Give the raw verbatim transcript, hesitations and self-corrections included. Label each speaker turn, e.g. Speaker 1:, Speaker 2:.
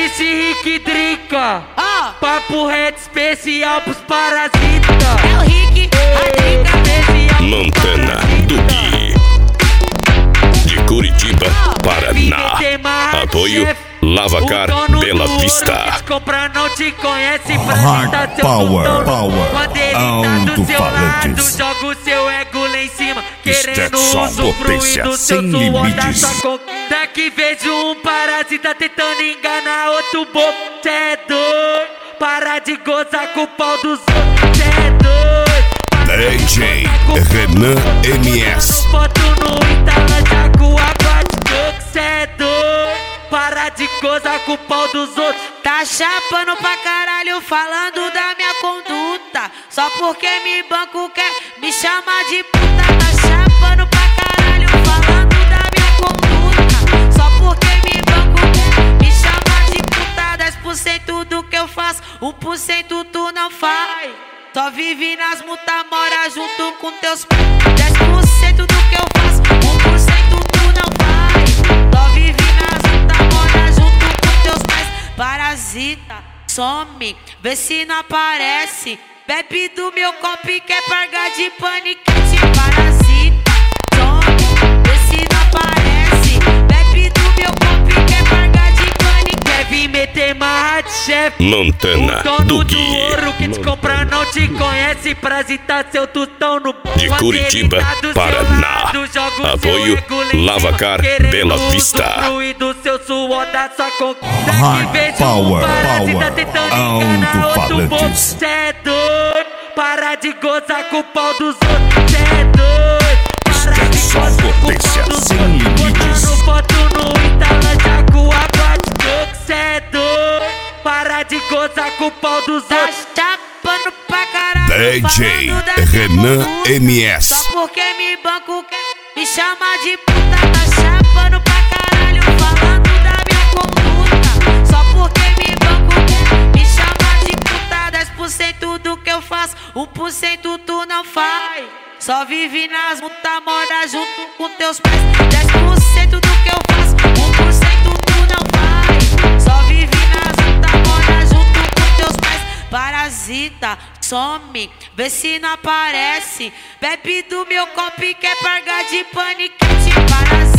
Speaker 1: Esse Rick Drica,
Speaker 2: Ó,
Speaker 1: papo reto especial pros parasitas.
Speaker 2: é o Rick, a Drica.
Speaker 1: Especial
Speaker 3: Montana do Gui, de Curitiba, Paraná. Apoio Lavacar Bela Vista.
Speaker 1: Compra não te conhece,
Speaker 4: Hard Power, Power, alto-falantes.
Speaker 1: joga o seu ego lá em cima, querendo
Speaker 4: Stetson,
Speaker 1: usufruir
Speaker 4: potência
Speaker 1: do seu
Speaker 4: sem
Speaker 1: suor da
Speaker 4: limites.
Speaker 1: sua con... Daqui vejo um parasita tentando enganar outro bobo. Cê é doido, para de gozar com o pau dos outros. Cê é doido,
Speaker 3: D J Renan M S.
Speaker 1: foto no Instagram, já com água de coco. Cê é doido, para de gozar com o pau dos outros.
Speaker 2: Tá chapando pra caralho, falando da minha conduta. Só porque me banco quer me chamar de puta. Tá chapando pra caralho, falando da minha conduta. Só porque me banco quer me chamar de puta. Dez por cento do que eu faço, um por cento tu não faz. Só vive nas multas, mora junto com teus pais. Dez por cento do que eu faço, um por cento tu não faz. Só vive nas multas, mora junto com teus pais. Parasita, some, vê se não aparece. Bebe do meu copo e quer pagar de paniquete. Parasita, some, vê se não aparece. Bebe do meu copo e quer pagar de paniquete.
Speaker 1: Quer vir meter marra de chefe,
Speaker 3: Montana
Speaker 1: o dono
Speaker 3: do
Speaker 1: do
Speaker 3: Gui,
Speaker 1: ouro que te compra não te conhece. Parasita, seu tutão no
Speaker 3: de Curitiba, Paraná. Apoio Lavacar Bela Vista.
Speaker 1: Do seu suor da sua conquista.
Speaker 4: Hard Power, Power, alto-falantes.
Speaker 1: Cê é doido, para de gozar com o pau dos outros. Cê é doido, para de
Speaker 4: Stetson,
Speaker 1: gozar com o
Speaker 4: potência
Speaker 1: pau dos
Speaker 4: sem
Speaker 1: outros.
Speaker 4: limites.
Speaker 1: Botando foto no Instagram, já com água de coco. Cê é doido, para de gozar com o pau dos
Speaker 2: Tá
Speaker 1: outros.
Speaker 2: chapando pra caralho,
Speaker 3: D J
Speaker 2: falando da minha
Speaker 3: Renan
Speaker 2: conduta.
Speaker 3: M S.
Speaker 2: Só porque me banco quer me chama de puta. Tá chapando pra caralho, falando da minha conduta. Só porque me banco quer me chama de puta. Dez por cento do que eu faço, um por cento tu não faz. Só vive nas multas, mora junto com teus pais. Dez por cento do que eu faço, um por cento tu não faz. Só vive nas multas, mora junto com teus pais. Parasita, some, vê se não aparece. Bebe do meu copo e quer pagar de paniquete. Parasita.